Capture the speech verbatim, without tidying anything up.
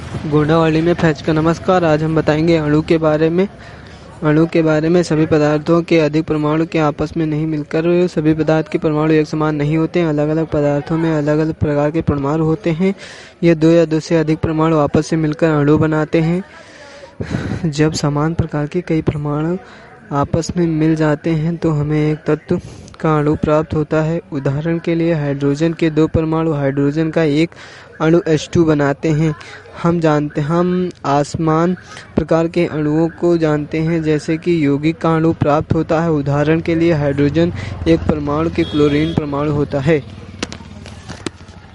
गोंडावाली में फैज का नमस्कार। आज हम बताएंगे अणु के बारे में। अणु के बारे में सभी पदार्थों के अधिक परमाणु के आपस में नहीं मिलकर सभी पदार्थ के परमाणु एक समान नहीं होते हैं। अलग अलग पदार्थों में अलग अलग प्रकार के परमाणु होते हैं। ये दो या दो से अधिक परमाणु आपस से मिलकर अणु बनाते हैं। जब समान प्रकार के कई परमाणु आपस में मिल जाते हैं तो हमें एक तत्व का अणु प्राप्त होता है। उदाहरण के लिए हाइड्रोजन के दो परमाणु हाइड्रोजन का एक अणु एच टू बनाते हैं। हम जानते हम आसमान प्रकार के अणुओं को जानते हैं, जैसे कि यौगिक का अणु प्राप्त होता है। उदाहरण के लिए हाइड्रोजन एक परमाणु के क्लोरीन परमाणु होता है।